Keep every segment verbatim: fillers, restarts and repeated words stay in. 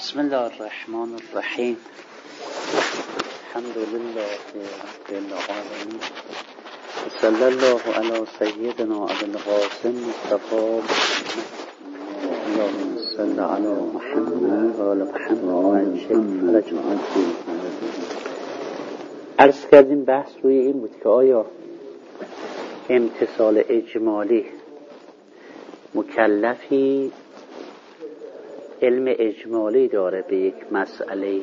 بسم الله الرحمن الرحیم. الحمد لله رب العالمین و صلی الله علی سیدنا ابی القاسم مصطفی اللهم صل علی محمد و آل محمد. عرض کردیم بحث روی این بود که آیا امتثال اجمالی مکلفی علم اجمالی داره به یک مسئله؟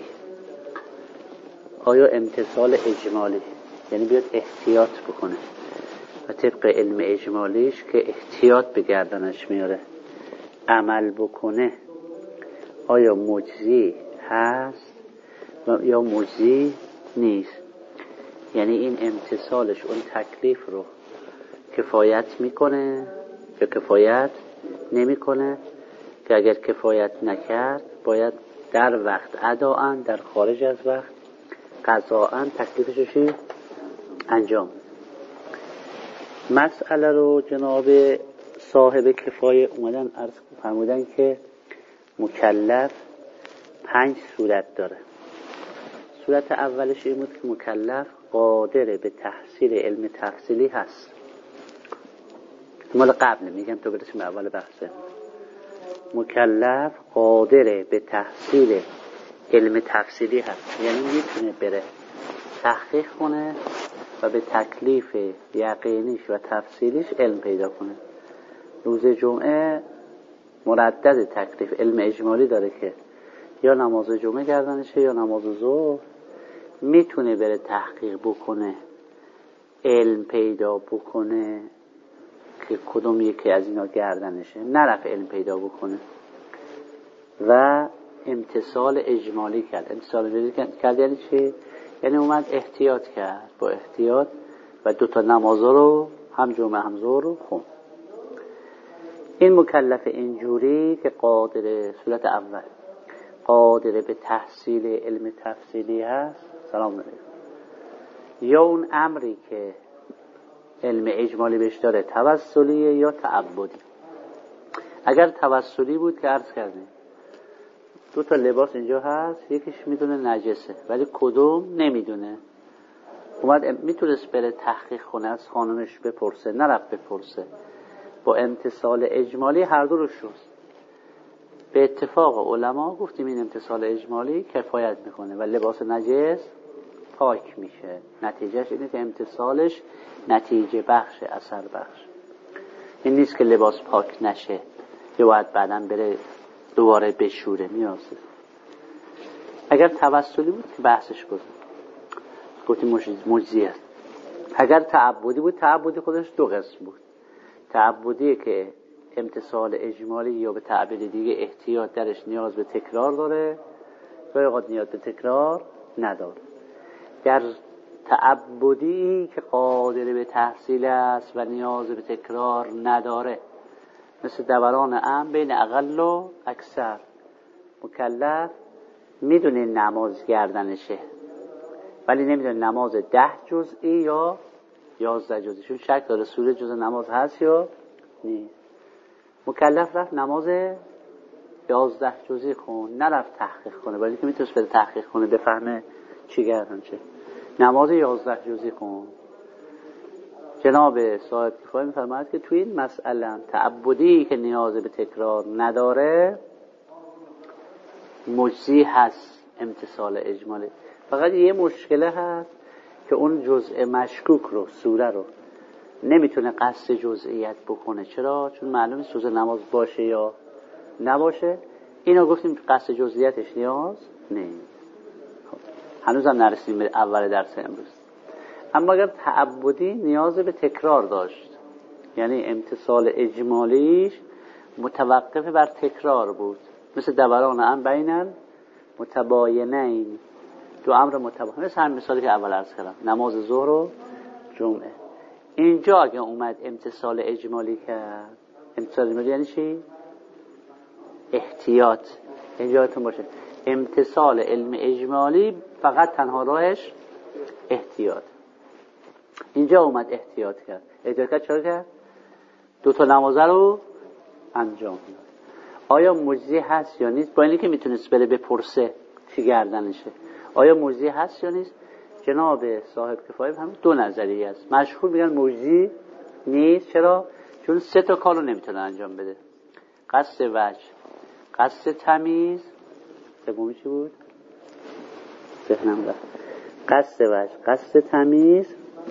آیا امتثال اجمالی یعنی بیاد احتیاط بکنه و طبق علم اجمالیش که احتیاط به گردنش میاره عمل بکنه، آیا مجزی هست یا مجزی نیست؟ یعنی این امتثالش اون تکلیف رو کفایت میکنه یا کفایت نمیکنه، که اگر کفایت نکرد باید در وقت اداءً، در خارج از وقت قضاءً تکلیفش انجام. مسئله رو جناب صاحب کفایه اومدن عرض فرمودن که مکلف پنج صورت داره. صورت اولش این بود که مکلف قادر به تحصیل علم تفصیلی هست. مال قبل میگم تو برسیم به اول بحثه. مکلف قادر به تحصیل علم تفصیلی هست، یعنی میتونه بره تحقیق کنه و به تکلیف یقینیش و تفصیلیش علم پیدا کنه. روز جمعه مردد تکلیف علم اجمالی داره که یا نماز جمعه گردنشه یا نماز ظهر، میتونه بره تحقیق بکنه، علم پیدا بکنه که کدوم یکی از اینا گردنشه، نرفت علم پیدا بکنه و امتثال اجمالی کرد. امتثال اجمالی کرد یعنی چی؟ یعنی اومد احتیاط کرد، با احتیاط و دوتا نمازا رو هم جمعه هم ظهر رو خوند. این مکلف اینجوری که قادر، صورت اول قادر به تحصیل علم تفصیلی هست، سلام علیکم، یا اون امری که علم اجمالی بهش داره توسلیه یا تعبدی. اگر توسلی بود که عرض کردیم دو تا لباس اینجا هست، یکیش میدونه نجسه ولی کدوم نمیدونه، اومد میتونست بره تحقیق کنه، از خانمش بپرسه، نرفت بپرسه، با امتثال اجمالی هر دو رو شست. به اتفاق علما گفتیم این امتثال اجمالی کفایت میکنه و لباس نجس پاک میشه. نتیجهش اینه که امتثالش نتیجه بخش، اثر بخش. این نیست که لباس پاک نشه یا باید بعداً بره دوباره بشوره، نیازه. اگر توسلی بود که بحثش بود گفتیم مجزی است. اگر تعبدی بود، تعبدی خودش دو قسم بود. تعبدی که امتثال اجمالی یا به تعبیر دیگه احتیاط درش نیاز به تکرار داره و یا نیاز به تکرار نداره. در تعبدی که قادر به تحصیل است و نیاز به تکرار نداره، مثل دوران ام بین اقل و اکثر، مکلف میدونه نماز گردنشه ولی نمیدونه نماز ده جزئی یا یازده جزئی، چون شک داره سوره جزء نماز هست یا نیست. مکلف رفت نماز یازده جزئی خون، نرفت تحقیق کنه، ولی که میتونست بره تحقیق کنه بفهمه چی گردنشه. نماز یازده جزئی خون. جناب صاحب کفایه می‌فرماید که توی این مسئله تعبدی که نیاز به تکرار نداره مجزی هست امتثال اجمالی. فقط یه مشکله هست که اون جزء مشکوک رو، سوره رو نمیتونه قصد جزئیت بکنه. چرا؟ چون معلوم نیست جزء نماز باشه یا نباشه. اینو گفتیم قصد جزئیتش نیاز نیست. هنوز هم نرسیدیم به اول درس امروز. اما اگر تعبدی نیاز به تکرار داشت، یعنی امتثال اجمالیش متوقف بر تکرار بود، مثل دوران ام بین متباینین، دو امر متباین، مثل همین مثالی که اول عرض کردم، نماز ظهر و جمعه. اینجا اگه اومد امتثال اجمالی کرد، امتثال اجمالی یعنی چی؟ احتیاط. اینجا یادتون باشه امتثال علم اجمالی فقط تنها راهش احتیاط. اینجا اومد احتیاط کرد. احتیاط کرد چرا کرد؟ دو تا نمازه رو انجام داد. آیا مجزی هست یا نیست؟ با اینی که میتونست بره بپرسه چی گردنشه، آیا مجزی هست یا نیست؟ جناب صاحب کفایه هم دو نظریه است. مشهور میگن مجزی نیست. چرا؟ چون سه تا کارو نمیتونه انجام بده: قصد وجه، قصد تمیز، سومی چی بود؟ ذهنم رفت. قصد وجه، قصد تمیز،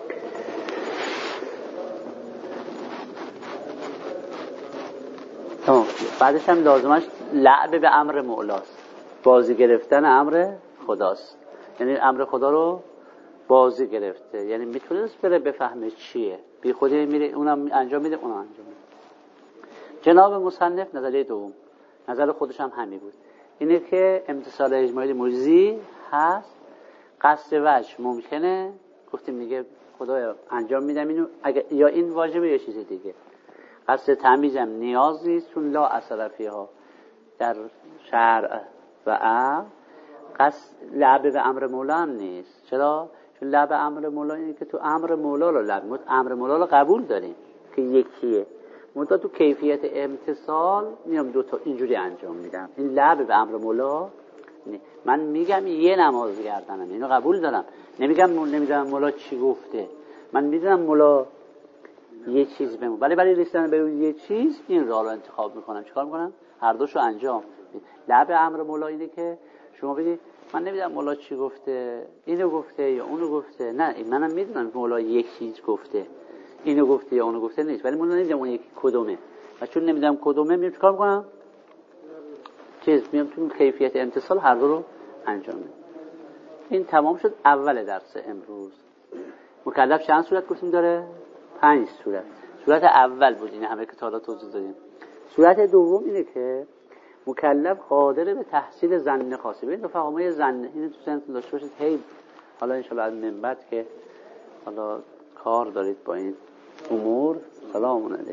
تمام. بعدش هم لازمش لعب به امر مولاست، بازی گرفتن امر خداست. یعنی امر خدا رو بازی گرفته، یعنی میتونست بره بفهمه چیه، بی خودی میره اونم انجام میده اونم انجام میده. جناب مصنف نظریه دوم، نظر خودش هم همین بود، اینه که امتصال اجمالی مجزی هست. قصد وجه ممکنه، گفتیم میگه خدا انجام میدم اینو، اگه یا این واجبه یا چیز دیگه. قصد تمیزم نیاز نیست چون لا اثر فیها در شرع و عقل. قصد لعب به امر مولا هم نیست. چرا؟ چون لعب امر مولا اینه که تو امر مولا رو لعب، ما امر مولا رو قبول داریم که یکیه، منتها تو کیفیت امتصال میام دو تا اینجوری انجام میدم. این لعب به امر مولا نه. من میگم یه نماز گردنم، اینو قبول دارم، نمیگم نمیدونم مولا چی گفته، من میدونم مولا یه چیز بمون، ولی برای رسیدن به یه چیز این راه رو انتخاب میکنم. چیکار میکنم؟ هر دوشو انجام. لعب امر مولا اینه که شما بگید من نمیدونم مولا چی گفته، اینو گفته یا اونو گفته، نه منم میدونم مولا یک چیز گفته، اینو گفته یا اونو گفته نیست، ولی من نمیدونم اون یکی کدومه، و چون نمیدونم کدومه میام چیکار میکنم؟ چیز میام تو کیفیت امتصال هر دو رو انجام میدم. این تمام شد اول درس امروز. مکلف چند صورت گفتیم داره؟ پنج صورت. صورت اول بود این همه که تا حالا توضیح دادیم. صورت دوم اینه که مکلف قادر به تحصیل ظن خاصه. ببین فهمای ظن اینو تو ذهنتون داشته باشید. هی حالا ان شاء الله من بعد که حالا کار دارید با این امور، سلام علیکم،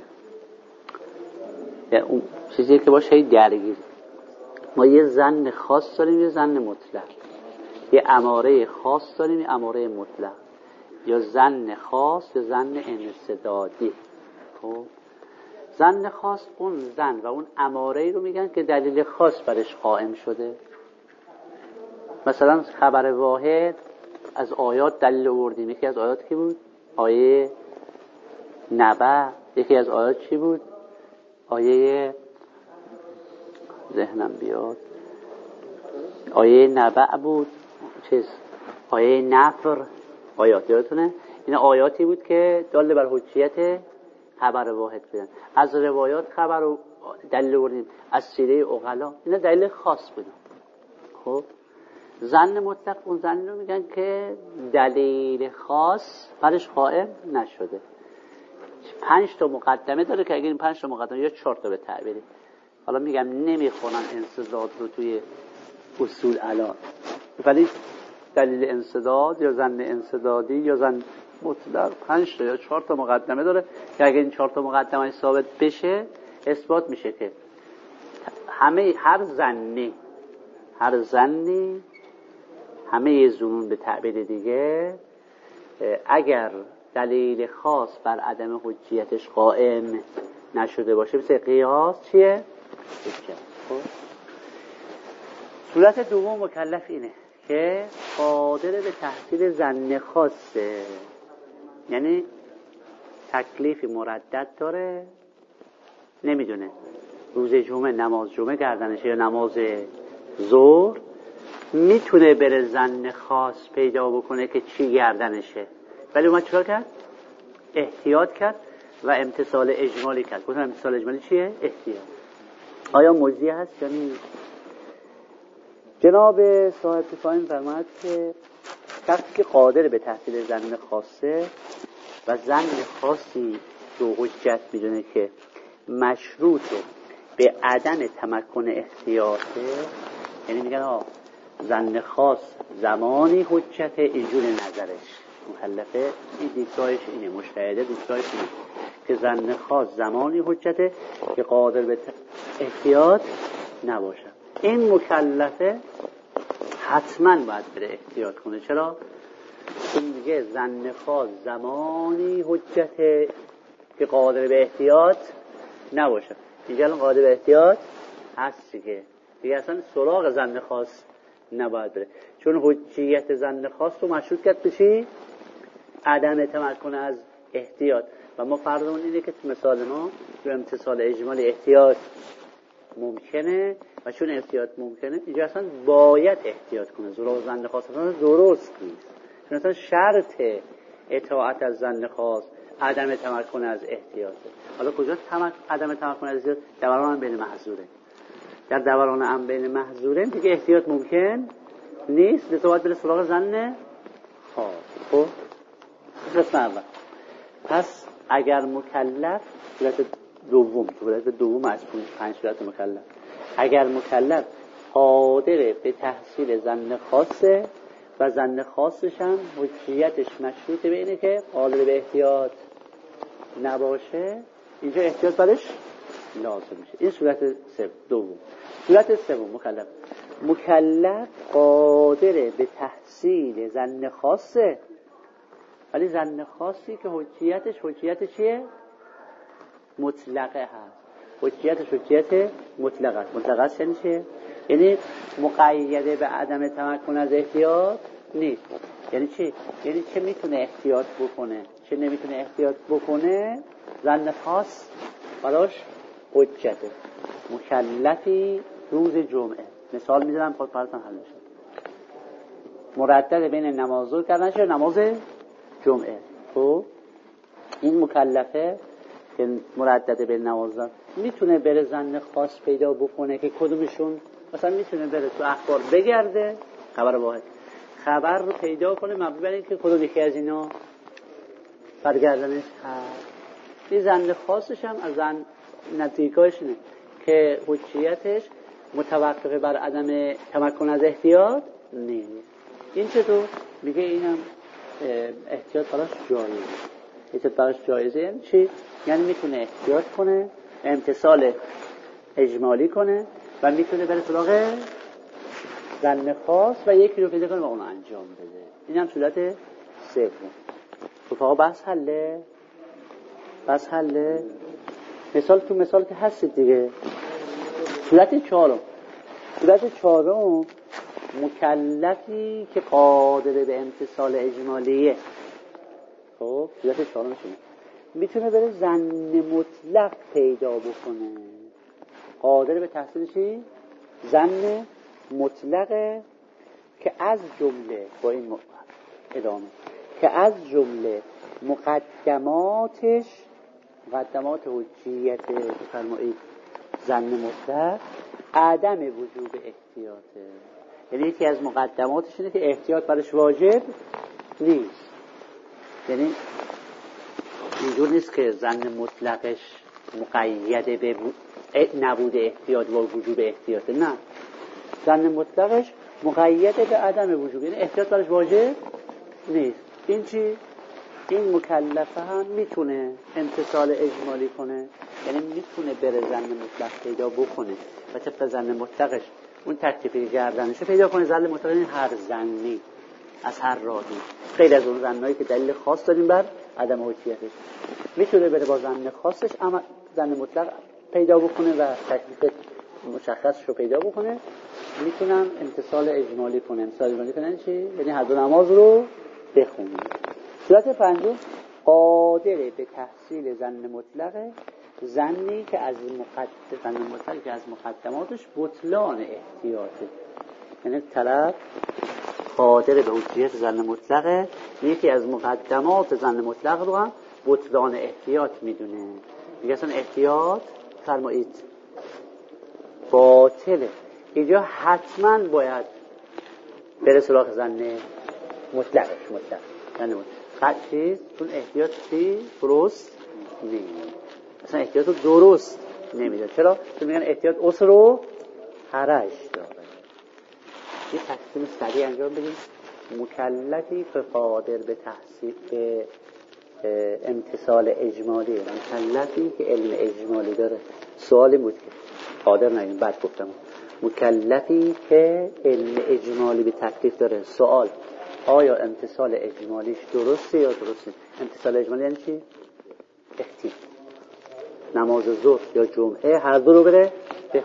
یا اون چیزی که باشه هی درگیر. ما یه ظن خاص داریم، یه ظن مطلق، یه اماره خاص داریم، یه اماره مطلق، یا ظن خاص یا ظن انسدادی. خب ظن خاص اون ظن و اون اماره رو میگن که دلیل خاص برش قائم شده. مثلا خبر واحد از آیات دلیل آوردیم. یکی از آیات کی بود؟ آیه نبأ. یکی از آیات چی بود؟ آیه ذهنم بیاد، آیه نبأ بود، چیز آیه نفر. آیات یادتونه؟ این آیاتی بود که دال بر حجیت خبر واحد بودن. از روایات خبر و دلیل آوردیم، از سیره عقلا، اینا دلیل خاص بودن. خب ظن مطلق اون ظن رو میگن که دلیل خاص برش قائم نشده. پنج تا مقدمه داره که اگر این پنج تا مقدمه یا چهار تا به تعبیری، حالا میگم نمیخونم انسداد رو توی اصول الان، ولی دلیل انسداد یا ظن انسدادی یا ظن مطلق پنج تا یا چهار تا مقدمه داره که اگر این چهار تا مقدمه ثابت بشه اثبات میشه که همه هر ظنی هر ظنی همه ظنون به تعبیر دیگه اگر دلیل خاص بر عدم حجیتش قائم نشده باشه، مثل قیاس چیه؟ حجت. خب صورت دوم مکلف اینه که قادر به تحصیل ظن خاصه، یعنی تکلیفی مردد داره، نمیدونه روز جمعه نماز جمعه گردنشه یا نماز ظهر، میتونه بره ظن خاص پیدا بکنه که چی گردنشه، ولی اومد چرا کرد؟ احتیاط کرد و امتصال اجمالی کرد. گفتم امتصال اجمالی چیه؟ احتیاط. آیا مجزی هست یا نیست؟ جناب صاحب کفایه فرمود که شخصی که قادر به تحصیل ظن خاصه و ظن خاصی رو حجت میدونه که مشروط به عدم تمکن احتیاطه، یعنی میگن آه ظن خاص زمانی حجته، اینجوری نظرش مکلفه، این دیدگاهش اینه، مجتهده دیدگاهش اینه که ظن خاص زمانی حجته که قادر به احتیاط نباشه. این مکلفه حتما باید بره احتیاط کنه. چرا؟ چون میگه ظن خاص زمانی حجته که قادر به احتیاط نباشه. اینجا الان قادر به احتیاط هست دیگه دیگه اصلا سراغ ظن خاص نباید بره، چون حجیت ظن خاص رو مشروط کرد به چی؟ عدم تمکن از احتیاط. و ما فرضمون اینه که تو مثال ما تو امتصال اجمالی احتیاط ممکنه و چون احتیاط ممکنه اینجا اصلا باید احتیاط کنه. سراغ ظن خاص اصلا درست نیست، چون اصلا شرط اطاعت از ظن خاص عدم تمکن از احتیاطه. حالا کجا تمک... عدم تمکن از احتیاط؟ دوران هم بین محظوره. در دوران هم بین محظوره دیگه احتیاط ممکن نیست، لذا باید بره سراغ ظن خاص. خب قسم اول. پس اگر مکلف صورت دوم، صورت دوم از پنج صورت مکلف، اگر مکلف قادر به تحصیل ظن خاصه و ظن خاصش هم حجیتش مشروطه به اینه که قادر به احتیاط نباشه، اینجا احتیاط برش لازم میشه. این صورت سوم دوم. صورت سوم مکلف مکلف قادر به تحصیل ظن خاصه، ولی ظن خاصی که حجیتش حجیت چیه؟ مطلقه هست. حجیتش حجیت مطلقه است. مطلقه است یعنی چیه؟ یعنی مقیده به عدم تمکن از احتیاط نیست. یعنی چی؟ یعنی چه میتونه احتیاط بکنه چه نمیتونه احتیاط بکنه، ظن خاص براش حجته. مکلفی روز جمعه، مثال میذارم خود براتون حل میشه، مردد بین نماز ظهر کردن شه نماز جمعه. خب این مکلفه که مردد بین نماز ظهر میتونه بره ظن خاص پیدا بکنه که کدومشون، مثلا میتونه بره تو اخبار بگرده، خبر واحد خبر رو پیدا کنه مبنی بر اینکه کدوم یکی از اینا برگردنش هست. این ظن خاصش هم از ظن نتیجهش اینه که حجیتش متوقف بر عدم تمکن از احتیاط نیست. این چطور؟ میگه اینم احتیاط براش جایزه. احتیاط براش جایزه یعنی چی؟ یعنی میتونه احتیاط کنه، امتصال اجمالی کنه و میتونه بره سراغ ظن خاص و یکی رو پیدا کنه و اون انجام بده. این هم صورت سوم. رفقا بحث حله؟ بحث حله؟ مثال تو مثال که هستید دیگه. صورت چهارم. صورت چهارم مکلفی که قادر به امتصال اجمالیه. خب صورت چهارم شما میتونه بره ظن مطلق پیدا بکنه. قادر به تحصیل چی؟ ظن مطلقه که از جمله با این ادامه که از جمله مقدماتش مقدمات حجیت بفرمایید ظن مطلق عدم وجوب احتیاطه. یعنی یکی از مقدماتش اینه که احتیاط برش واجب نیست. یعنی اینجور نیست که ظن مطلقش مقید به نبود احتیاط و وجوب احتیاطه، نه، ظن مطلقش مقید به عدم وجوب، یعنی احتیاط برش واجب نیست. این چی؟ این مکلفه هم میتونه امتصال اجمالی کنه، یعنی میتونه بره ظن مطلق پیدا بکنه و طبق ظن مطلقش اون تکلیفی گردنشو پیدا کنه. ظن مطلق این هر ظنی از هر راهی، خیلی از اون ظنایی که دلیل خاص داریم بر عدم حجیتش، میتونه بره با ظن خاصش اما ظن مطلق پیدا بکنه و تکلیف مشخصش رو پیدا بکنه. میتونم امتصال اجمالی کنه. امتصال اجمالی کنن چی؟ یعنی هر دو نماز رو بخونه. صورت پنجم قادر به تحصیل ظن مطلقه، ظنی که از مقدم ظن مطلق که از مقدماتش بطلان احتیاطه. یعنی طرف قادر به حجیت ظن مطلقه، یکی از مقدمات ظن مطلق رو هم بطلان احتیاط میدونه. میگه اصلا احتیاط فرمایید باطله. اینجا حتما باید بره سراغ ظن مطلقش مطلق ظن مطلق خط چیز، چون احتیاط چی؟ درست نیست. اصلا احتیاط رو درست نمیده. چرا؟ چون میگن احتیاط اصل و حرج داره. یه تقسیم سریع انجام بدیم. مکلفی که قادر به تحصیل به امتصال اجمالی، مکلفی که علم اجمالی داره. سوالی بود که قادر نگیم بعد گفتم مکلفی که علم اجمالی به تکلیف داره. سوال آیا امتصال اجمالیش درسته یا درسته؟ امتصال اجمالی یعنی چی؟ احتیاط. نماز ظهر یا جمعه هر دو رو بره بخونه.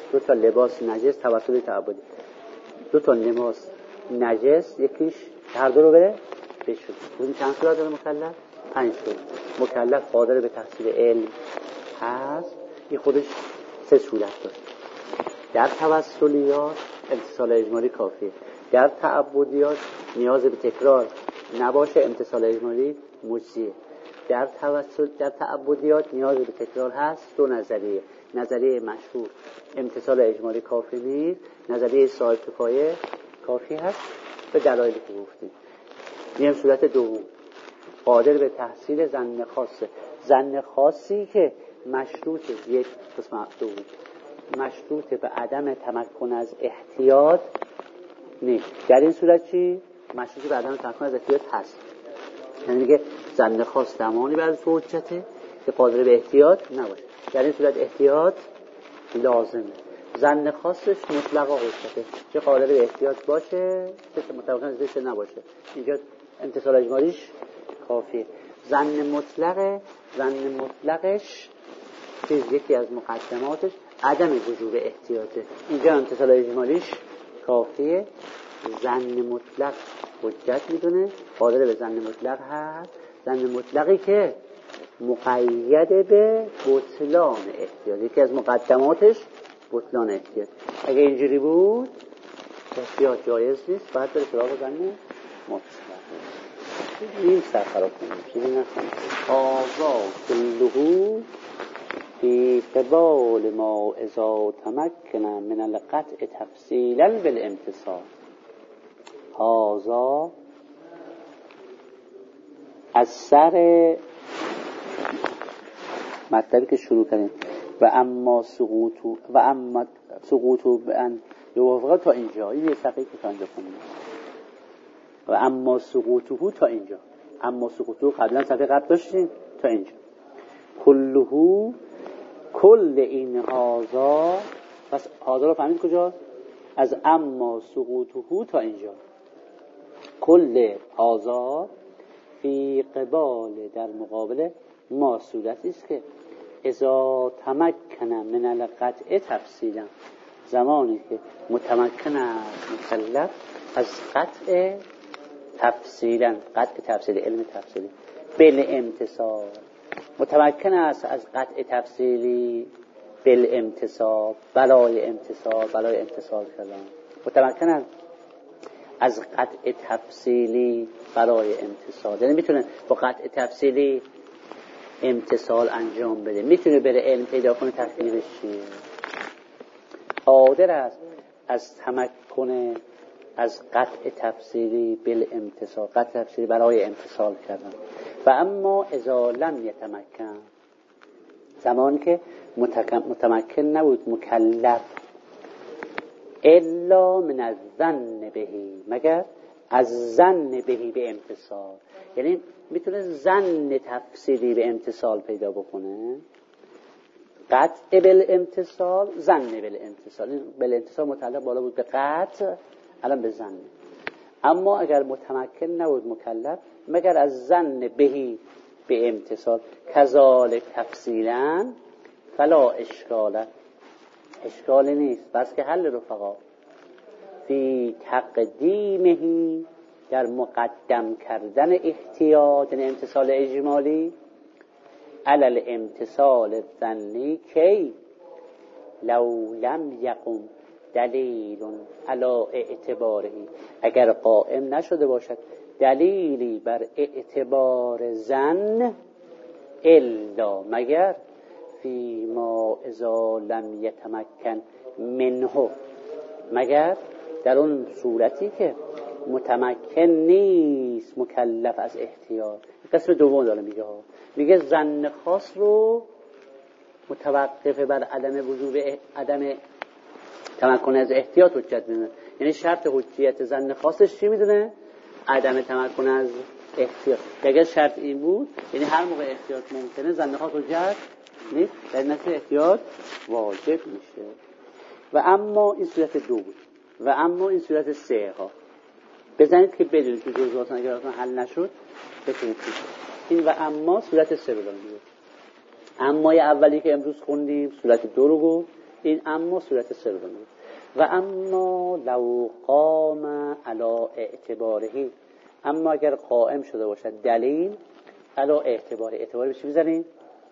دو تا لباس نجس توسل تعبدی، دو تا لباس نجس یکیش هر دو رو بره بشود. این چند صورت داره مکلف؟ پنج صورت. مکلف قادر به تحصیل علم هست، این خودش سه صورت داره. در توسلیات امتصال اجمالی کافیه، در تعبدیات نیاز به تکرار نباشه، امتصال اجمالی مجزیه. در توسل در تعبدیات نیاز به تکرار هست. دو نظریه، نظریه مشهور امتصال اجمالی کافی نیست، نظریه صاحب کفایه کافی هست به دلایلی که گفتیم. میام صورت دوم، قادر به تحصیل ظن خاصه، ظن خاصی که مشروط یک قسم دوم مشروط به عدم تمکن از احتیاط نیست. در این صورت چی؟ مشروط به عدم تمکن از احتیاط هست، یعنی دیگه ظن خاص زمانی بر تو حجته که قادر به احتیاط نباشه. در این صورت احتیاط لازمه. ظن خاصش مطلقا حجته، که قادر به احتیاط باشه که متوقع ازش نباشه، اینجا امتصال اجمالیش کافیه. ظن مطلقه، ظن مطلقش چیز یکی از مقدماتش عدم وجوب احتیاطه، اینجا امتصال اجمالیش کافیه. ظن مطلق حجت میدونه، قادر به ظن مطلق هست، ظن مطلقی که مقید به بطلان احتیاط، یکی از مقدماتش بطلان احتیاط. اگه اینجوری بود احتیاط جایز نیست، باید بره سراغ ظن مطلق. این سرخراب کنیم چیزی نکنیم. آزا کلهو فی قبال ما اذا تمکن من القطع تفصیلا بالامتصال. آزا از سر مطلبی که شروع کردیم و اما سقوطو و اما سقوطو بان یوافقه تا اینجا، این یه صفحه که تا اینجا کنیم و اما سقوطو تا اینجا. اما سقوطو قبلا صفحه قبل داشتیم تا اینجا. کلهو کل این هازا، پس هازا رو فهمید کجا؟ از اما سقوطو تا اینجا. کل هازا فی قبال در مقابل ما صورتی است که اذا تمکن من القطع تفصیلا، زمانی که متمکن است مکلف از قطع تفصیلا، قطع تفصیلی، علم تفصیلی بالامتصال، متمکن است از قطع تفصیلی بالامتصال، برای امتصال، برای امتصال کردن، متمکن است از قطع تفصیلی برای امتصال، یعنی میتونه با قطع تفصیلی امتصال انجام بده، میتونه بره علم پیدا کنه تکلیفش چیه. قادر است از تمکن از قطع تفصیلی بالامتصال، قطع تفصیلی برای امتصال کردن. و اما اذا لم یتمکن، زمان که متمکن نبود مکلف الا من الظن بهی، مگر از ظن بهی به امتصال، یعنی میتونه ظن تفصیلی به امتصال پیدا بکنه. قطع بالامتصال، ظن بالامتصال، بالامتصال متعلق بالا بود به قطع، الان به ظن. اما اگر متمکن نبود مکلف مگر از ظن بهی به امتصال، کذالک تفصیلا فلا اشکاله، اشکالی نیست، بس که حل رفقا فی تقدیمهی در مقدم کردن احتیاط، یعنی امتصال اجمالی، علل امتصال ظنی کی لو لم یقم دلیل علی اعتبارهی، اگر قائم نشده باشد دلیلی بر اعتبار ظن، الا مگر فی ما اذا لم یتمکن منه، مگر در اون صورتی که متمکن نیست مکلف از احتیاط. قسم دوم داره میگه ها، میگه ظن خاص رو متوقف بر عدم وجوب عدم تمکن از احتیاط حجت میدونه، یعنی شرط حجیت ظن خاصش چی میدونه؟ عدم تمکن از احتیاط. اگر شرط این بود یعنی هر موقع احتیاط ممکنه ظن خاص حجت نیست، در نتیجه احتیاط واجب میشه. و اما این صورت دو بود و اما این صورت سه ها بزنید که بدونید که جزئیات اگر اصلا حل نشد بتونید این. و اما صورت سه رو دارم میگه. اما اولی که امروز خوندیم صورت دو رو گفت، این اما صورت سوم. و اما لو قام علی اعتباره، اما اگر قائم شده باشد دلیل علی اعتباره، اعتباری به چی میزنیم؟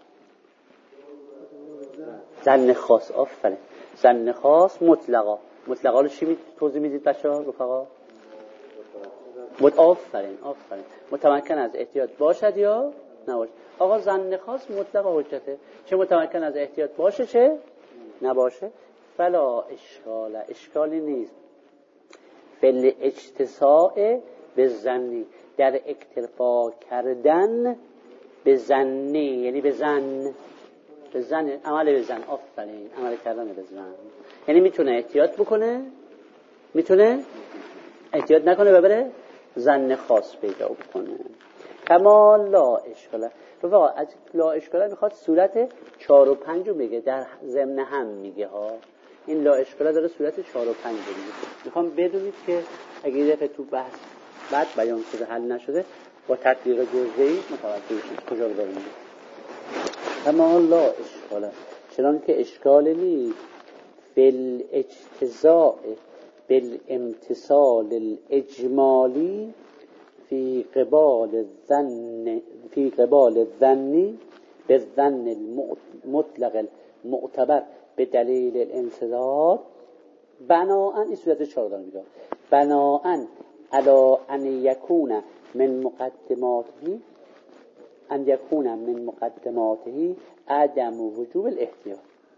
ظن خاص. آفرین، ظن خاص مطلقا. مطلقا رو چی توضیح میدید بچه‌ها رفقا؟ مت آفرین آفرین متمکن از احتیاط باشد یا نباشد. آقا ظن خاص مطلقا حجته، چه متمکن از احتیاط باشه چه نباشه. فلا اشکال، اشکالی نیست. فل اجتساء به ظنی، در اکتفا کردن به ظنی، یعنی به ظن، به ظن، عمل به ظن. آفرین، عمل کردن به ظن، یعنی میتونه احتیاط بکنه، میتونه احتیاط نکنه و بره ظن خاص پیدا بکنه. کما لا اشکال. رفقا از لا اشکال میخواد صورت چهار و پنج رو میگه، در ضمن هم میگه ها. این لا اشکال داره صورت چهار و پنج رو میگه. میخوام بدونید که اگه یه دفعه تو بحث بعد بیان شده حل نشده با تطبیق جزئی متوجه بشید کجا رو داریم. کما لا اشکال، چنان که اشکال نیست فل اجتزاء بالامتصال الاجمالی فی قبال الظن، فی قبال الظنی بالظن المطلق المعتبر به دلیل الانصداد. بناءً، این صورت چهار دارم میگم، بناءً علی ان یکون من مقدماته، ان یکون من مقدماته عدم وجوب الاحتیاط.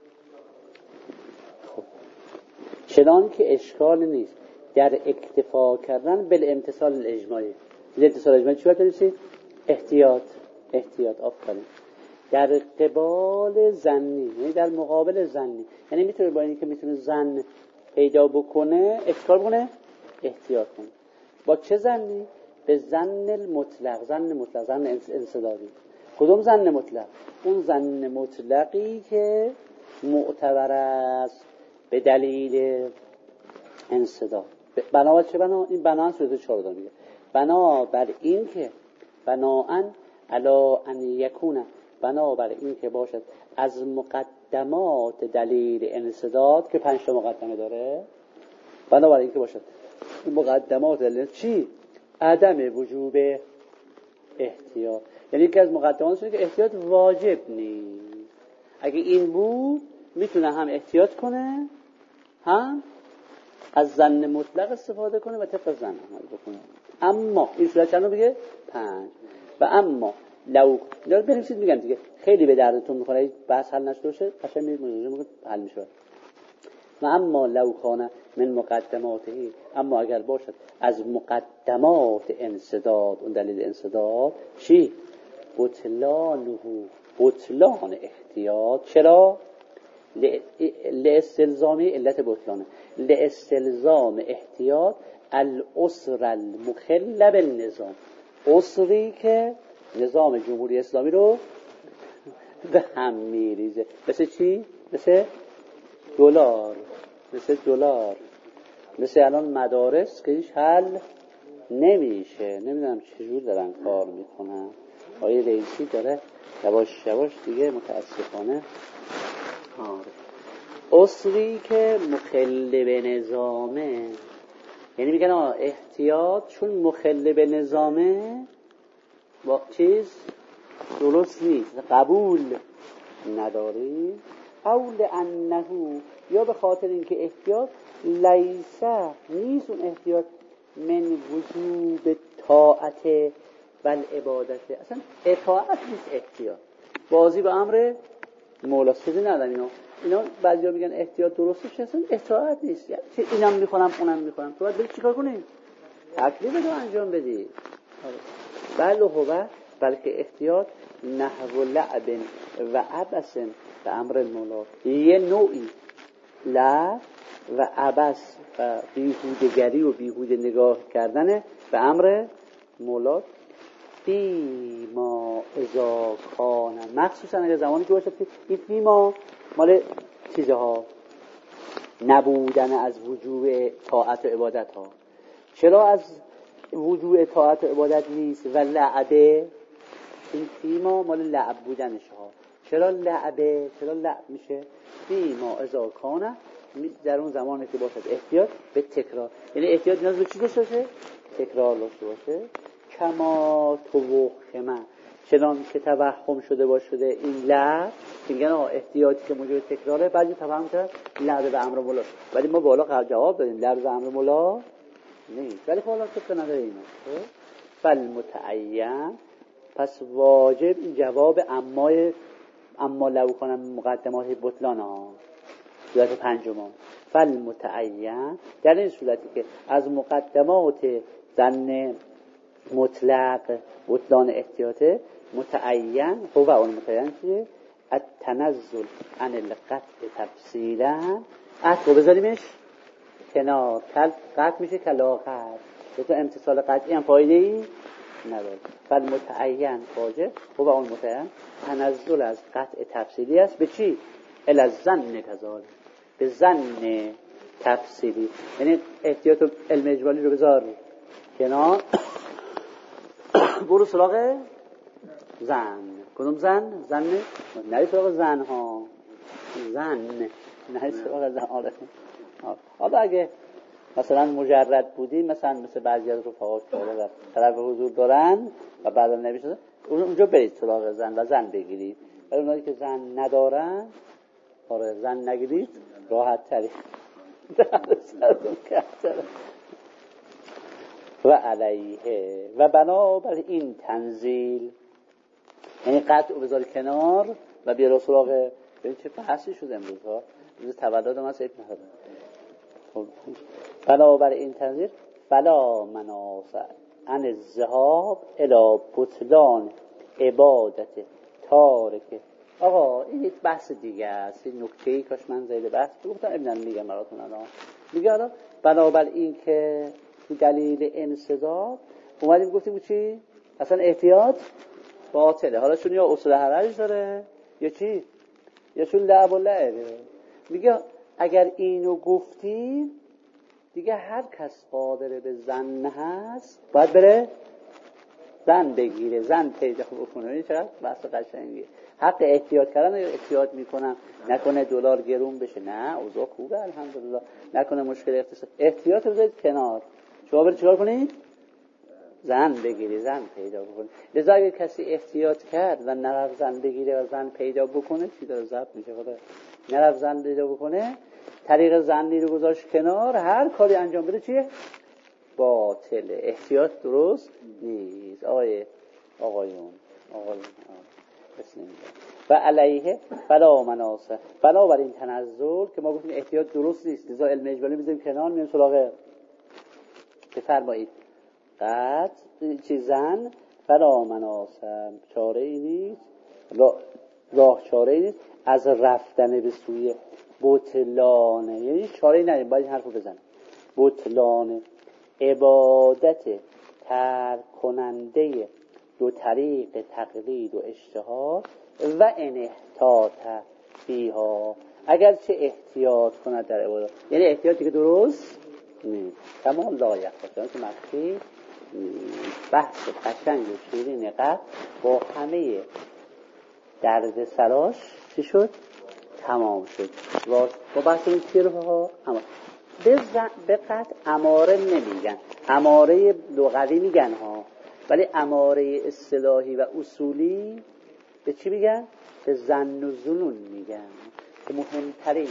خب چنان که اشکال نیست در اکتفا کردن بالامتصال الاجمالی. الامتصال الاجمالی چی باید بنویسید؟ احتیاط. احتیاط. آفرین. در قبال ظنی، یعنی در مقابل ظنی، یعنی میتونه با اینکه میتونه ظن پیدا بکنه اشکال بکنه، احتیاط کنه. با چه ظنی؟ به ظن المطلق، ظن مطلق، ظن انصدادی. کدوم ظن مطلق؟ اون ظن مطلقی که معتبر است به دلیل انصداد. بنابر چه بنا؟ این بناءً صورت چهار داره میگه. بنابر این که بناءً علی ان یکونه، بنابر این که باشد از مقدمات دلیل انصداد که پنج تا مقدمه داره، بنابر این که باشد مقدمات دلیل چی؟ عدم وجوب احتیاط. یعنی که از مقدماتش اینه که احتیاط واجب نیست. اگه این بود میتونه هم احتیاط کنه هم از ظن مطلق استفاده کنه و طبق ظن عمل بکنه. اما این صورت چند رو بگه؟ پنج. و اما لو لو بنویسید، میگم دیگه خیلی به دردتون میخوره بحث حل نشده باشه، قشنگ میگید مجرد حل میشه. و اما لو کان من مقدماته، اما اگر باشد از مقدمات انصداد، اون دلیل انصداد چی؟ بطلانه، بطلان احتیاط. چرا؟ لاستلزامی علت بطلانه، لاستلزام احتیاط الاسر المخل بالنظام، اسری که نظام جمهوری اسلامی رو به هم میریزه. مثل چی؟ مثل دلار، مثل دلار، مثل الان مدارس که هیچ حل نمیشه. نمیدونم چجور دارن کار میکنن. آیه رئیسی داره یواش یواش دیگه متاسفانه اسری که مخل به نظامه، یعنی میگن احتیاط چون مخل به نظامه با چیز درست نیست، قبول نداری. او لانه، یا به خاطر اینکه احتیاط لیسه نیست، اون احتیاط من وجوب طاعت و العبادت، اصلا اطاعت نیست احتیاط، بازی به امر مولا سیدی ندارن. اینا اینا بعضیا میگن احتیاط درسته، چه اصلا اطاعت نیست. یعنی چه اینم میخونم اونم میخونم، تو باید بری چیکار کنی؟ تکلیف رو انجام بدی. بله هو، بلکه احتیاط نحو لعب و عبس به امر المولا، یه نوعی لعب و عبس و بیهودگری و بیهوده نگاه کردن به امر مولا. فیما اذا کان، مخصوصا اگر زمانی که باشد که این فیما مال چیزها نبودن از وجوب طاعت و عبادت ها. چرا از وجوب طاعت و عبادت نیست و لعبه؟ این فیما مال لعب بودنش ها. چرا لعبه؟ چرا لعب میشه؟ فی ما اذا کان، در اون زمانی که باشد احتیاط به تکرار، یعنی احتیاط نیاز به چی داشته باشه؟ تکرار داشته باشه. کما توخمه، چنان که توهم شده باشه این لفظ، میگن احتیاطی که موجب تکراره، بعضی توهم کرد لفظ به امر مولا، ولی ما بالا جواب دادیم لفظ به امر مولا نیست، ولی حالا تو نداره اینا. فالمتعین، پس واجب این جواب امای اما لو کنم مقدمات بطلان ها، صورت پنجم. فالمتعین، در این صورتی که از مقدمات ظن مطلق بطلان احتیاطه، متعین هو اون متعین که التنزل عن القطع تفصیلا، ات رو بذاریمش کنار، قطع میشه کلاقت، به تو امتصال قطعی هم فایده ای نداره. فالمتعین واجب هو اون متعین تنزل از قطع تفصیلی است. به چی؟ الازن کذال، به زن تفصیلی، یعنی احتیاط و علم اجمالی رو بذار کنار، برو سراغ زن. کدوم زن؟ زن نری سراغ زن ها، زن نری سراغ زن. آره حالا اگه مثلا مجرد بودی، مثلا مثل بعضی از رفقا که در طرف حضور دارن و بعدا نمیشه، اونجا برید سراغ زن و زن بگیرید، ولی اونایی که زن ندارن، آره زن نگیرید راحت تری. و علیه و بنابر این تنزیل، یعنی قطع و بذاری کنار و بیارو سراغ، ببین چه بحثی شد امروز ها، امروز تولد من سیب نداره. بنابر این تنزیل فلا مناصع عن الذهاب الی بطلان عبادت تارک. آقا این یک بحث دیگه است، این نکته‌ای کاش من زیل بحث گفتم ابن میگم براتون الان. میگه الان بنابر این که تو دلیل انصداد اومدیم گفتیم چی؟ اصلا احتیاط باطله. حالا چون یا اصول حرج داره یا چی؟ یا چون لعب و لعبه. میگه اگر اینو گفتی دیگه هر کس قادر به زن هست باید بره زن بگیره، زن پیدا بکنه. این چقدر بحث قشنگیه. حق احتیاط کردن، یا احتیاط میکنم نکنه دلار گرون بشه، نه اوضاع خوبه الحمدلله، نکنه مشکل اقتصاد، احتیاط بذارید کنار، شما برید چیکار کنید؟ زن بگیری، زن پیدا بکنه. لذا اگه کسی احتیاط کرد و نرفت زن بگیره و زن پیدا بکنه، چی داره ضبط میشه خدا، نرفت زن پیدا بکنه، طریق زنی رو گذاشت کنار، هر کاری انجام بده چیه؟ باطله، احتیاط درست نیست. آقای آقایون آقایون بسم الله. و علیه فلا مناصع، بنابر این تنزل که ما گفتیم احتیاط درست نیست، لذا علم اجمالی بزنیم کنار، میریم سراغ بفرمایید قد چیزن فلا مناصع، چاره ای نیست، راه چاره ای نیست از رفتن به سوی بطلان، یعنی چاره ای نداریم، باید این حرف رو بزنیم، بطلان عبادت ترک کننده دو طریق تقلید و اشتهار و انحطاط فیها، اگر چه احتیاط کند در عبادت، یعنی احتیاطی که درست نیست، تمام لایق باشه که مخفی. بحث قشنگ و شیرین قد با همه درد سراش چی شد؟ تمام شد. با بحث این چیه رو ها؟ اما به قد اماره نمیگن، اماره لغوی میگن ها، ولی اماره اصطلاحی و اصولی به چی میگن؟ به ظن و ظنون میگن. که مهمترین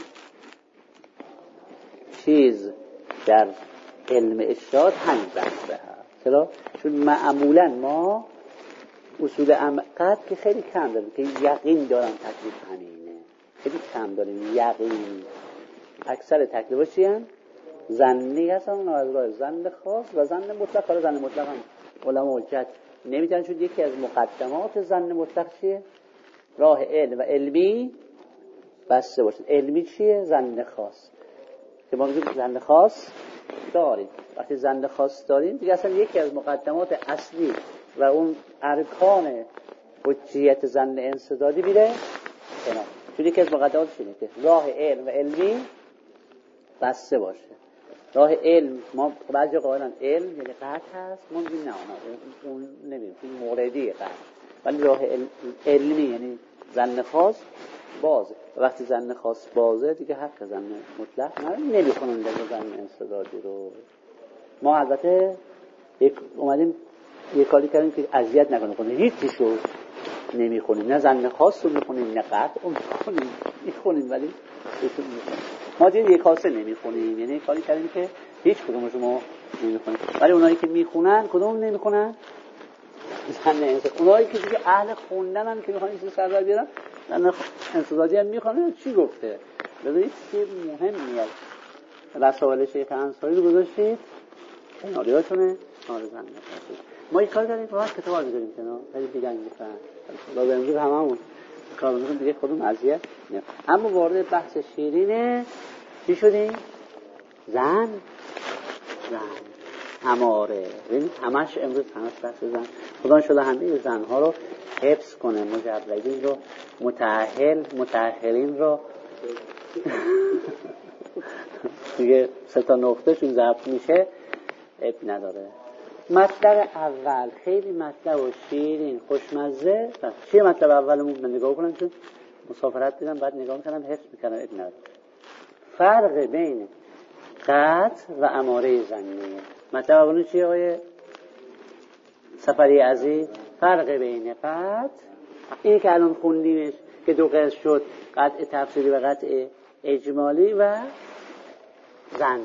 چیز در علم ارشاد همین بحثه هست. چرا؟ چون معمولا ما اصول قد که خیلی کم داریم که یقین دارن، تکلیف همینه، خیلی کم داریم یقین. اکثر تکلیفا چی هستن؟ ظنی هستن، از راه ظن خاص و ظن مطلق. حالا ظن مطلق هم علما حجت نمیتونن، چون یکی از مقدمات ظن مطلق چیه؟ راه علم و علمی بسته باشه. علمی چیه؟ ظن خاص. که ما میگیم ظن خاص داریم، وقتی ظن خاص داریم دیگه اصلا یکی از مقدمات اصلی و اون ارکان حجیت ظن انسدادی میره کنار. چون یکی از مقدماتش اینه که راه علم و علمی بسته باشه. راه علم ما بعضی قائلن علم یعنی قطع هست، ما میگیم نه نه اون نمیگیم، این موردی قطع، ولی راه علمی یعنی ظن خاص بازه. وقتی زن خاص بازه دیگه حق زن مطلق نه، نمیخونن دیگه زن انصدادی رو. ما البته یک اومدیم یه کاری کردیم که اذیت نکنه کنه هیچیشو نمیخونیم، نه زن خاص رو میخونیم نه قطع رو میخونیم، میخونیم ولی بهتون میخونیم. ما دیگه یک کاسه نمیخونیم، یعنی کاری کردیم که هیچ کدومش ما نمیخونیم، ولی اونایی که میخونن کدوم نمیخونن؟ زن انصدادی. اونایی که دیگه اهل خوندن هم که میخوان این سر در بیارن زن انصدادی هم میخوانن. چی گفته؟ بذارید که مهمی از رسائل شیخ انصاری رو گذاشتید کناریاتونه کنار زن نفرستید. ما یک کار داریم فقط کتاب رو بذاریم کنار، خیلی دیگه میفهم لازم امروز هممون کار میکنیم دیگه خودمون اذیت نه. اما وارد بحث شیرینه چی شدیم؟ زن زن اماره، ببین همش امروز همش بحث زن. خدا شده همه زنها رو حفظ کنه، مجردین رو، متأهل متأهلین رو دیگه سه تا نقطه شون ضبط میشه اب نداره. مطلب اول خیلی مطلب و شیرین خوشمزه. چیه مطلب اولمون؟ من نگاه کنم چون مسافرت دیدم بعد نگاه میکنم حفظ میکنم اب نداره. فرق بین قطع و اماره زنیه. مطلب اولمون چیه آقای سفری عزیز؟ فرق بین قطع، این که الان خوندیمش که دو قسم شد، قطع تفسیری و قطع اجمالی، و زن.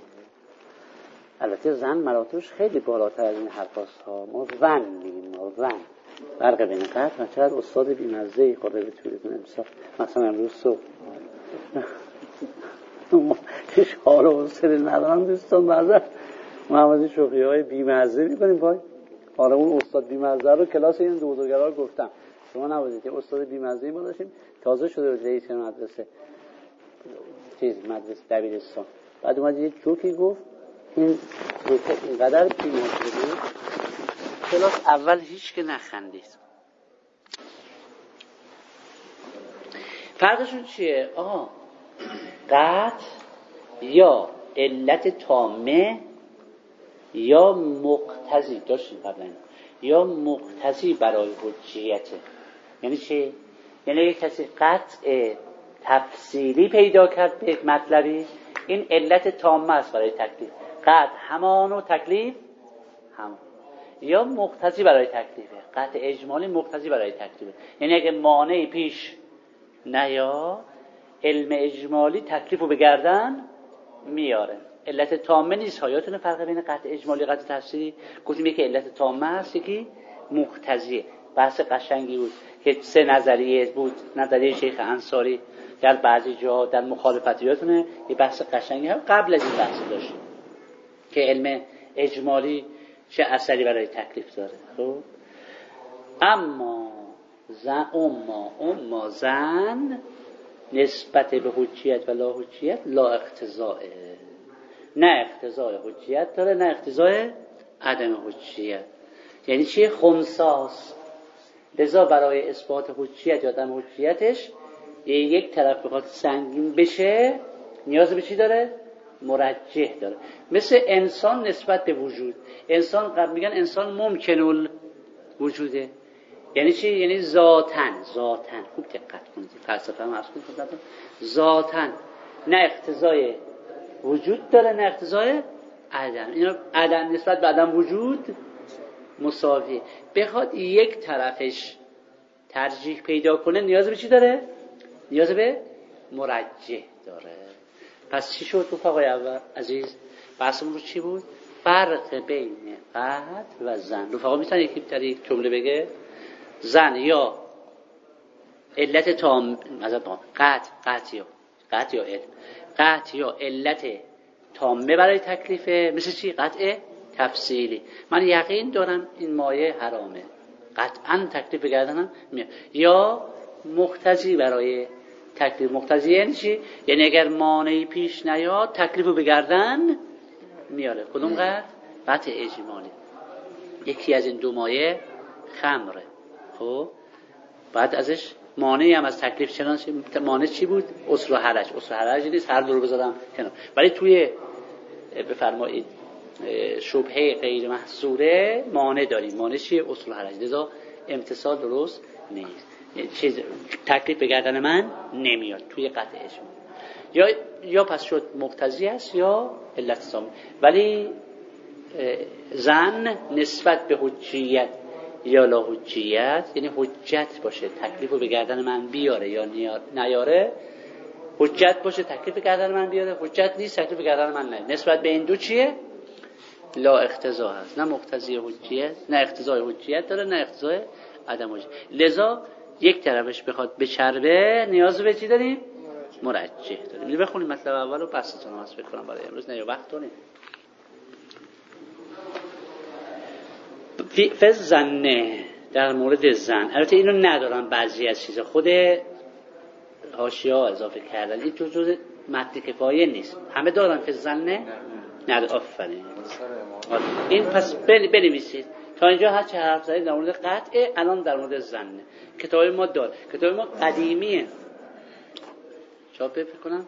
البته زن مراتبش خیلی بالاتر از این حرفاست ها. ما زن میگیم، ما زن. فرق بین قطع و چقدر استاد بی‌مزه‌ای خورده به طورتون امسال، مثلا امروز صبح هیچ حال و حوصله ندارم دوستان، بعضا محمدی شوخی های بی‌مزه میکنیم پای حالا اون استاد بی‌مزه رو کلاس این دو بزرگوار گفتم شما نبودید که استاد بی‌مزه ما داشتیم، تازه شده بود رئیس مدرسه چیز مدرسه دبیرستان، بعد اومد یه جوکی گفت این جوک اینقدر بی‌مزه بود کلاس اول هیچ که نخندید. فرقشون چیه؟ آها قطع یا علت تامه یا مقتضی داشتیم قبلا، یا مقتضی برای حجیته. یعنی چی؟ یعنی یک کسی قطع تفصیلی پیدا کرد به یک مطلبی، این علت تامه است برای تکلیف. قطع همان و تکلیف همان. یا مقتضی برای تکلیفه، قطع اجمالی مقتضی برای تکلیفه. یعنی اگه مانعی پیش نیا علم اجمالی تکلیفو به گردن میاره. علت تامه نیست ها. یادتونه فرق بین قطع اجمالی و قطع تفصیلی گفتیم؟ یکی علت تامه است، یکی مقتضیه. بحث قشنگی بود که سه نظریه بود، نظریه شیخ انصاری در بعضی جا در مخالفتیاتونه یه بحث قشنگی هم قبل از این بحث داشت که علم اجمالی چه اثری برای تکلیف داره. خب اما زن اما اما زن نسبت به حجیت و لا حجیت لا اقتضائه، نه اقتضای حجیت داره نه اقتضای عدم حجیت. یعنی چیه؟ خنثاست. لذا برای اثبات حجیت یا عدم حجیتش یک طرف بخواد سنگین بشه نیاز به چی داره؟ مرجح داره. مثل انسان نسبت به وجود، انسان قبل میگن انسان ممکنه وجوده. یعنی چی؟ یعنی ذاتن ذاتن خوب دقت کنید فلسفه هم اصلا کنید ذاتن نه اقتضای وجود داره نه اقتضای عدم. اینا عدم نسبت به عدم وجود مساویه. بخواد یک طرفش ترجیح پیدا کنه نیاز به چی داره؟ نیاز به مرجح داره. پس چی شد رفقای اول عزیز؟ بحثمون رو چی بود؟ فرق بین قطع و زن. رفقا میتونن یکی در یک جمله بگه؟ زن یا علت تام مثلا قطع قطع یا قطع یا علم قطع یا علت تامه برای تکلیفه، مثل چی؟ قطع تفصیلی. من یقین دارم این مایه حرامه، قطعا تکلیف گردنم میاد. یا مقتضی برای تکلیف. مقتضی یعنی چی؟ یعنی اگر مانعی پیش نیاد تکلیفو به گردن میاره. کدوم قطع؟ قطع اجمالی. یکی از این دو مایه خمره. خب بعد ازش مانعی هم از تکلیف شناسی. مانع چی بود؟ عسر و حرج. عسر و حرج نیست هر دو رو بذارم کنار، ولی توی بفرمایید شبهه غیر محصوره مانع داریم. مانع چیه؟ عسر و حرج. لذا امتصال درست نیست. چیز تکلیف به گردن من نمیاد توی قطعشون، یا یا پس شد مقتضی است یا علت ثابت. ولی ظن نسبت به حجیت یا لا حجیت، یعنی حجت باشه تکلیف رو به گردن من بیاره یا نیاره، حجت باشه تکلیف به گردن من بیاره، حجت نیست تکلیف به گردن من نیاره، نسبت به این دو چیه؟ لا اقتضا هست، نه مقتضی حجیت، نه اقتضای حجیت داره، نه اقتضای عدم حجیت. لذا یک طرفش بخواد بچربه نیاز به چی داریم؟ مرجح داریم. میگه بخونیم مطلب اول رو بحثتون واسه فکر کنم برای امروز، نه یا وقت داریم. فز ظنه، در مورد ظن، البته اینو ندارن بعضی از چیزا، خود حاشیه ها اضافه کردن، این جزء متن کفایه نیست، همه دارن فز ظنه نداره. آفرین. این پس بنویسید تا اینجا هر چه حرف زدید در مورد قطعه، الان در مورد ظنه. کتاب ما داره، کتاب ما قدیمیه، چاپ فکر کنم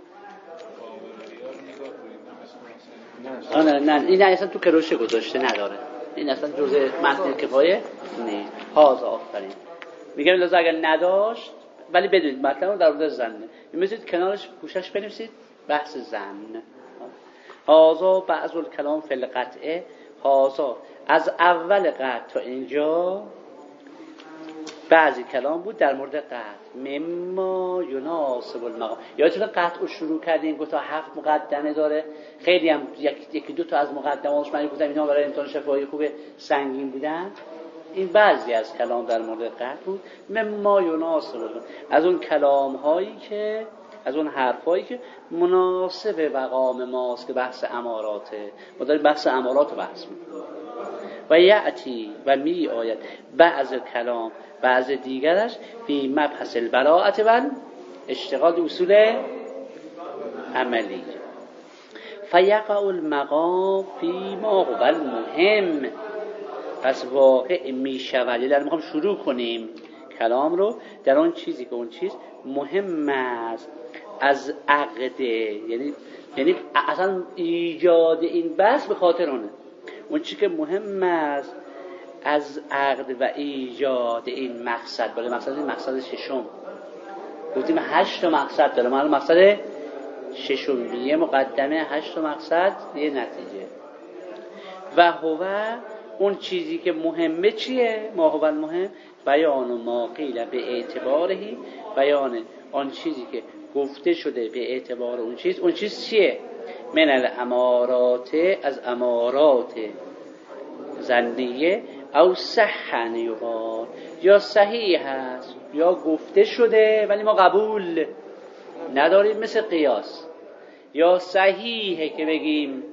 نه نه نه این اصلا تو کروشه گذاشته نداره، این اصلا جزء متن کفایه نیست. هاذا آفرین. میگم لازم اگر نداشت، ولی بدونید مطلب در مورد ظنه، می‌ذارید کنارش گوشش بنویسید بحث ظن. هاذا بعض الکلام فی القطعه، هاذا از اول قطع تا اینجا بعضی کلام بود در مورد قطع، مما یناسب المقام. یادتونه قطع رو شروع کردیم گفتم هفت مقدمه داره، خیلی هم یکی دو تا از مقدماتش من گفتم اینا برای امتحان شفاهی خوب سنگین بودن. این بعضی از کلام در مورد قطع بود، مما یناسب، از اون کلام هایی که از اون حرفایی که مناسب مقام ماست که بحث اماراته، ما داریم بحث امارات رو بحث میکنیم. و یعتی و می آید بعض کلام بعض دیگرش فی مبحث البراءت و اشتغال اصول عملی، فیقع المقام فی ما هو المهم. پس واقع می شود، یعنی در میخوام شروع کنیم کلام رو در اون چیزی که اون چیز مهم است از عقده، یعنی یعنی اصلا ایجاد این بحث به خاطر اونه، اون چیزی که مهم است از عقد و ایجاد این مقصد. برای مقصد این مقصد ششم گفتیم هشت تا مقصد داره، ما مقصد ششم یه مقدمه، هشت تا مقصد یه نتیجه. و هو اون چیزی که مهمه چیه؟ ما هو المهم بیان و ما قیل به اعتبارهی، بیان آن چیزی که گفته شده به اعتبار اون چیز. اون چیز چیه؟ من الامارات، از امارات ظنیه، او صحن یقال، یا صحیح هست یا گفته شده ولی ما قبول نداریم مثل قیاس، یا صحیحه که بگیم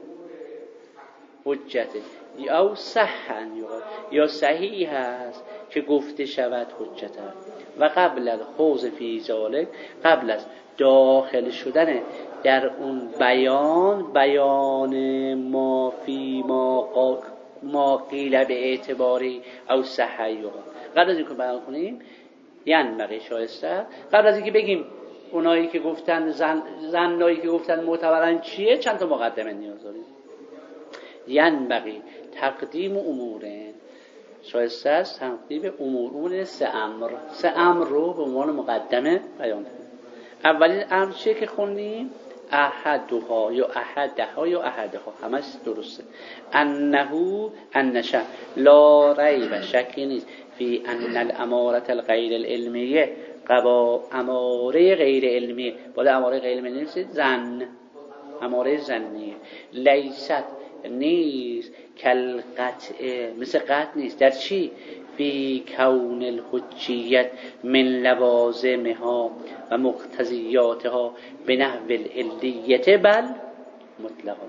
حجته، او صحن یقال، یا صحیح هست که گفته شود حجته. و قبل الخوض فی ذلک، قبل از داخل شدن در اون بیان، بیان ما فی ما قا ما قیل به اعتباری او صحیح، قبل از اینکه بیان کنیم یعنی بقیه شایسته، قبل از اینکه بگیم اونایی که گفتن زن زنایی که گفتن معتبرن چیه، چند تا مقدمه نیاز داریم. یعنی بقیه تقدیم اموره، شایسته است تقدیم امور، امور سه امر، سه امر رو به عنوان مقدمه بیان کنیم. اولین امر چیه که خوندیم؟ احدها یا احدها یا احدها، همش درسته. انهو انشا لا ریب، شکی نیست فی ان الامارت الغیر العلمیه، قبا اماره غیر علمیه، بالا اماره غیر علمیه نیست، زن اماره زنیه، لیست نیست کل قطعه، مثل قطع نیست. در چی؟ فی کون الحجیت من لوازمها و مقتضیاتها به نحو العلیت بل مطلقا.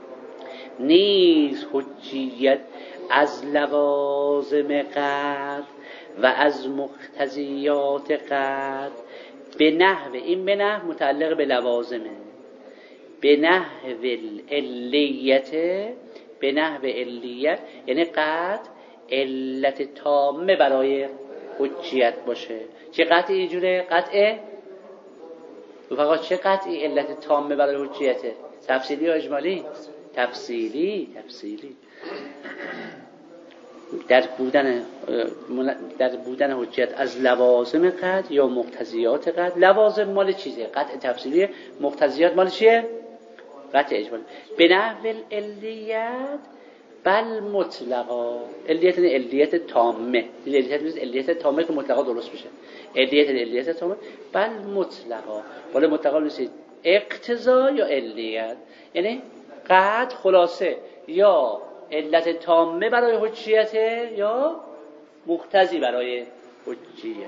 نیست حجیت از لوازم قطع و از مقتضیات قطع به نحو، این به نحو متعلق به لوازمه، به نحو العلیت، به نحو علیت یعنی قطع علت تامه برای حجیت باشه. چه قطعی اینجوره؟ قطعه فقط چه قطعی علت تامه برای حجیته؟ تفصیلی یا اجمالی؟ تفصیلی. تفصیلی در بودن در بودن حجت از لوازم قطع یا مقتضیات قطع. لوازم مال چیزه؟ قطع تفصیلیه. مقتضیات مال چیه؟ قطع اجمالی. به نحو العلیت بل مطلقا. علیت یعنی علیت تامه. علیت نیست علیت تامه که مطلقا درست میشه. علیت علیت تامه بل مطلقا. ولی مطلقا نیست اقتضا یا علیت، یعنی قطع خلاصه یا علت تامه برای حجیت یا مقتضی برای حجیت.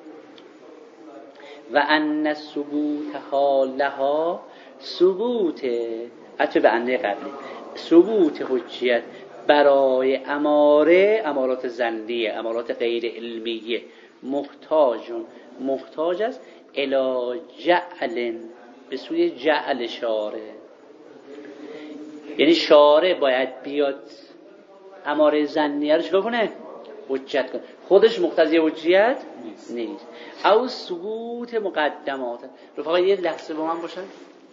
و ان ثبوت حالها ثبوت حتی به انده قبلی ثبوت حجیت برای اماره، امارات ظنیه، امارات غیر علمیه، محتاجون محتاج است الی جعل، به سوی جعل شارع. یعنی شارع باید بیاد اماره ظنیه رو چیکار کنه؟ حجت کنه. خودش مقتضی حجیت نیست. او ثبوت مقدمات. رفقا یه لحظه با من باشن.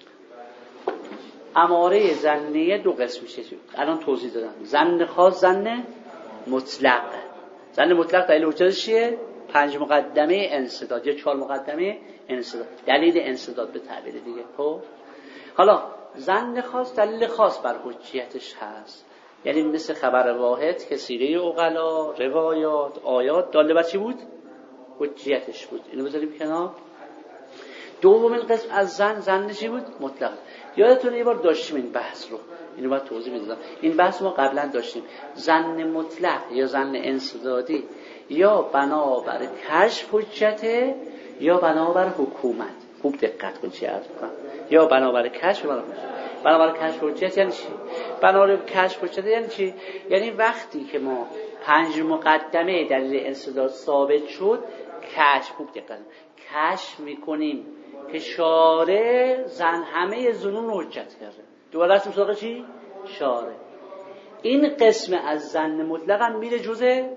اماره ظنیه دو قسم میشه، الان توضیح دادم. ظن خاص، ظن مطلق. ظن مطلق دلیل حجتش چیه؟ پنج مقدمه انسداد یا چهار مقدمه انسداد، دلیل انسداد به تعبیر دیگه. خب حالا ظن خاص دلیل خاص بر حجیتش هست، یعنی مثل خبر واحد که سیره عقلا، روایات، آیات داله بر چی بود؟ حجیتش بود. اینو بذاریم کنار. دومین قسم از ظن، ظن چی بود؟ مطلق. یادتونه یه بار داشتیم این بحث رو، اینو باید توضیح میدادم. این بحث ما قبلا داشتیم. ظن مطلق یا ظن انسدادی یا بنابر کشف حجته یا بنابر حکومت. خوب دقت کن چی عرض می‌کنم. یا بنابر کشف بنابر بنابر کشف حجت یعنی چی؟ بنابر کشف حجت یعنی چی؟ یعنی وقتی که ما پنج مقدمه دلیل انسداد ثابت شد، کشف، خوب دقت کشف میکنیم که شارع زن همه ظنون رو حجت کرده. دوباره رسم سراغ چی؟ شارع. این قسم از ظن مطلق هم میره جزء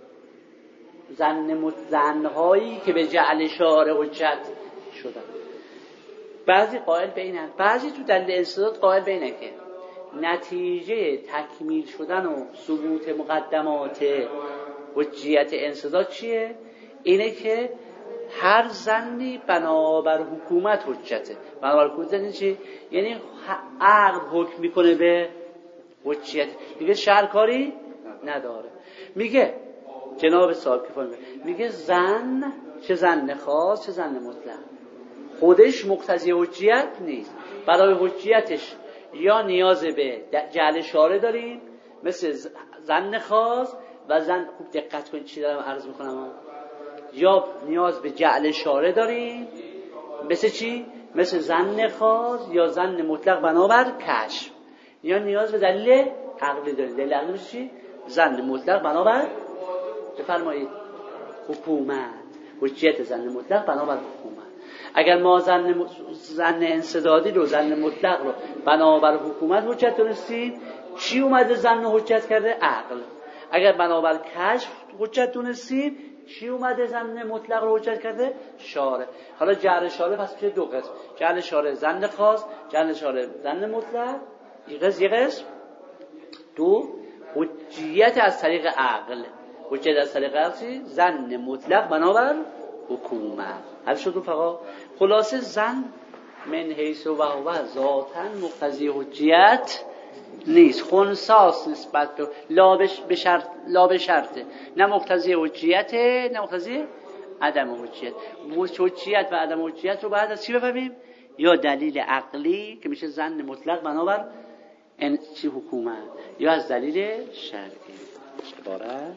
ظن مطلق‌هایی که به جعل شارع حجت شدن. بعضی قائل به اینن، بعضی تو دلیل انسداد قائل به اینن که نتیجه تکمیل شدن و ثبوت مقدمات حجیت انسداد چیه؟ اینه که هر ظنی بنابر حکومت حجته. بنابر حکومت یعنی چی؟ یعنی عقل حکم میکنه به حجیت، میگه شرکاری نداره. میگه جناب صاحب کفایت میگه ظن، چه ظن خاص چه ظن مطلق، خودش مقتضی حجیت نیست. برای حجیتش یا نیاز به جعل شارع داریم مثل ظن خاص و ظن، خوب دقت کنید چی دارم عرض میکنم، یا نیاز به جعل شارع داریم مثل چی؟ مثل ظن خاص یا ظن مطلق بنابر کشف، یا نیاز به دلیل عقلی داریم. دلیل عقلی میشه چی؟ ظن مطلق بنابر، بفرمایید، حکومت. حجیت ظن مطلق بنابر حکومت. اگر ما ظن ظن انسدادی رو، ظن مطلق رو بنابر حکومت حجت دونستیم، چی اومده ظن حجت کرده؟ عقل. اگر بنابر کشف حجت دونستیم، چی اومده ظن مطلق رو حجت کرده؟ شارع. حالا جعل شارع پس میشه دو قسم، جعل شارع ظن خاص، جعل شارع ظن مطلق. یه قسم، یه قسم دو حجیت از طریق عقل. حجیت از طریق عقل ظن مطلق بنابر حکومت. حل شد رفقا؟ خلاصه ظن من حیث و هو ذاتاً مقتضی حجیت نیست، خنثاست نسبت به لا به شرط، لا به شرطه، نه مقتضی حجیت نه مقتضی عدم حجیت. حجیت و عدم حجیت رو بعد از چی بفهمیم؟ یا دلیل عقلی که میشه ظن مطلق بنابر ان چی حکومت، یا از دلیل شرعی. عبارت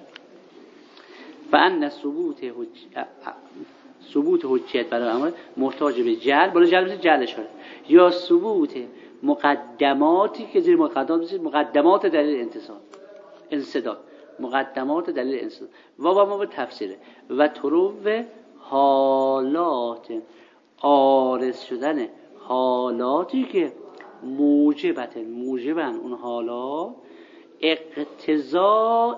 و ان ثبوت حجیت، ثبوت حجیت برای امر محتاج به جعل، بالا جعل میشه جعل شارع، یا ثبوت مقدماتی که زیر مقدمات میشه مقدمات دلیل انتصال انسداد، مقدمات دلیل انسداد. و با ما به تفسیره و طرو حالات، عارض شدن حالاتی که موجبت موجبن اون حالات اقتضاء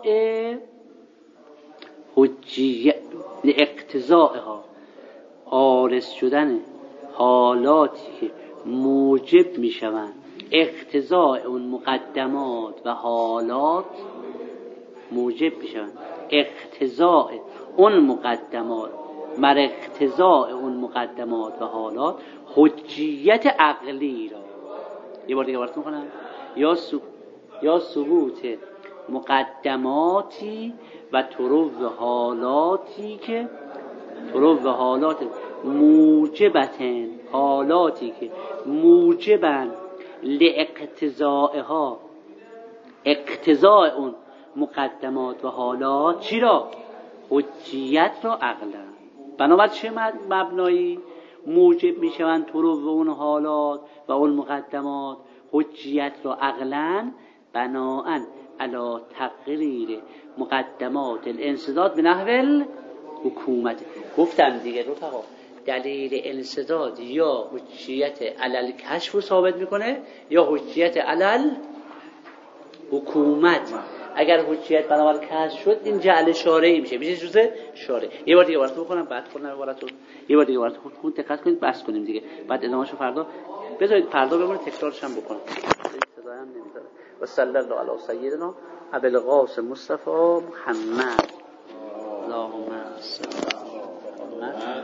حجیت، اقتضاءها، عارض شدن حالاتی که موجب میشوند اقتضاء اون مقدمات و حالات موجب میشن اقتضاء اون مقدمات مر اقتضاء اون مقدمات و حالات حجیت عقلی را. یه بار دیگه براتون کنم. یا سو... یا ثبوت مقدماتی و طرق و حالاتی که طرق و حالات موجبتن، حالاتی که موجبن لاقتضائها، اقتضاء اون مقدمات و حالات چی را؟ حجیت را عقلا. بنابراین چه مبنایی موجب میشوند طرق و اون حالات و اون مقدمات حجیت را عقلا؟ بناءً علی تقریر مقدمات الانسداد به نحو حکومت. گفتم دیگه رفقا دلیل انسداد یا حجیت علل کشف رو ثابت میکنه یا حجیت علل حکومت. اگر حجیت بنابر کشف شد این جعل شارعی میشه، میشه جزء شارع. یه بار دیگه براتون بخونم بعد خودم عبارتون یه بار دیگه براتون خون دقت کنید بس کنیم دیگه، بعد ادامهشو فردا بذارید فردا بمونه تکرارش هم بکنم. صدایم نمیذاره. و صلی الله علی سیدنا ابی القاسم مصطفی محمد. اللهم صل